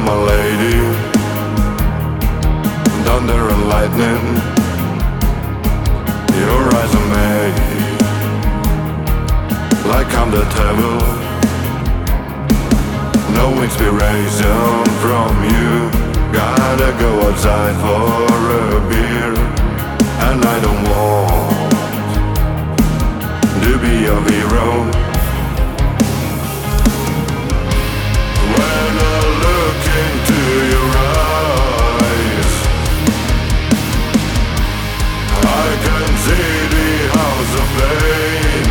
my lady, thunder and lightning, your eyes are made like I'm the devil. No inspiration from you. Gotta go outside for a beer, and I don't want to be a hero. When I look into your eyes, I can see the house of pain.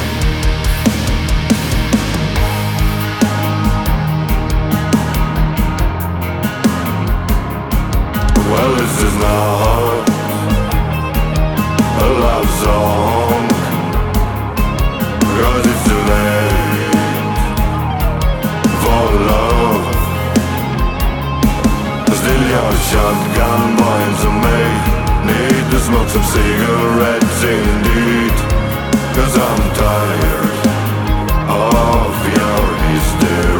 Well, this is not a love song, 'cause it's too late for love. Still your shotgun points at me. Need to smoke some cigarettes indeed, 'cause I'm tired of your hysteria.